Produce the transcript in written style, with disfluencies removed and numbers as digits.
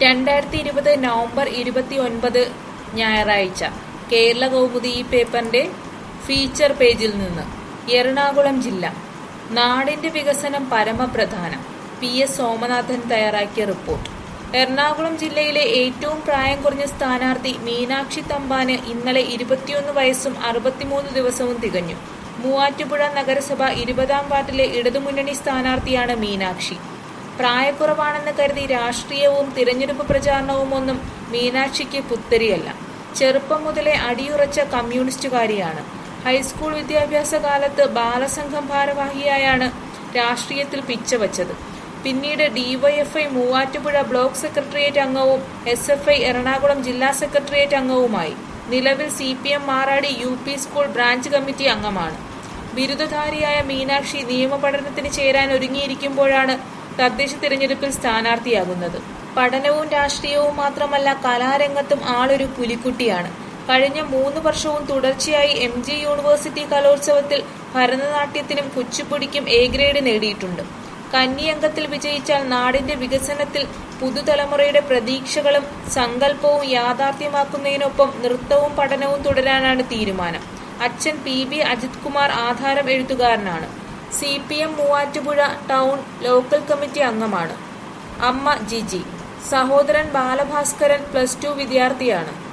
2020 November 29 ഞായറാഴ്ച കേരള കൗമുദി ഈ പേപ്പറിന്റെ ഫീച്ചർ പേജിൽ നിന്ന് എറണാകുളം ജില്ല. നാടിന്റെ വികസനം പരമപ്രധാനം. PS സോമനാഥൻ തയ്യാറാക്കിയ റിപ്പോർട്ട്. എറണാകുളം ജില്ലയിലെ ഏറ്റവും പ്രായം കുറഞ്ഞ സ്ഥാനാർത്ഥി മീനാക്ഷി തമ്പാന് ഇന്നലെ 21 വയസ്സും 63 ദിവസവും തികഞ്ഞു. മൂവാറ്റുപുഴ നഗരസഭ 20-ാം വാർഡിലെ ഇടതുമുന്നണി സ്ഥാനാർത്ഥിയാണ് മീനാക്ഷി. പ്രായക്കുറവാണെന്ന് കരുതി രാഷ്ട്രീയവും തിരഞ്ഞെടുപ്പ് പ്രചാരണവും ഒന്നും മീനാക്ഷിക്ക് പുത്തരിയല്ല. ചെറുപ്പം മുതലേ അടിയുറച്ച കമ്മ്യൂണിസ്റ്റുകാരിയാണ്. ഹൈസ്കൂൾ വിദ്യാഭ്യാസ കാലത്ത് ബാലസംഘം ഭാരവാഹിയായാണ് രാഷ്ട്രീയത്തിൽ പിച്ചവച്ചത്. പിന്നീട് DYFI മൂവാറ്റുപുഴ ബ്ലോക്ക് സെക്രട്ടേറിയറ്റ് അംഗവും SFI എറണാകുളം ജില്ലാ സെക്രട്ടേറിയറ്റ് അംഗവുമായി. നിലവിൽ CPM Maradi UP school branch committee അംഗമാണ്. ബിരുദധാരിയായ മീനാക്ഷി നിയമപഠനത്തിന് ചേരാൻ ഒരുങ്ങിയിരിക്കുമ്പോഴാണ് തദ്ദേശ തിരഞ്ഞെടുപ്പിൽ സ്ഥാനാർത്ഥിയാകുന്നത്. പഠനവും രാഷ്ട്രീയവും മാത്രമല്ല, കലാരംഗത്തും ആളൊരു പുലിക്കുട്ടിയാണ്. കഴിഞ്ഞ 3 വർഷവും തുടർച്ചയായി MG യൂണിവേഴ്സിറ്റി കലോത്സവത്തിൽ ഭരതനാട്യത്തിനും കുച്ചിപ്പുടിക്കും A ഗ്രേഡ് നേടിയിട്ടുണ്ട്. കന്നി അംഗത്തിൽ വിജയിച്ചാൽ നാടിന്റെ വികസനത്തിൽ പുതുതലമുറയുടെ പ്രതീക്ഷകളും സങ്കല്പവും യാഥാർത്ഥ്യമാക്കുന്നതിനൊപ്പം നൃത്തവും പഠനവും തുടരാനാണ് തീരുമാനം. അച്ഛൻ PB അജിത് കുമാർ ആധാരം എഴുത്തുകാരനാണ്. CPM Muvattupuzha town local committee അംഗമാണ്. അമ്മ ജിജി. സഹോദരൻ ബാലഭാസ്കരൻ +2 വിദ്യാർത്ഥിയാണ്.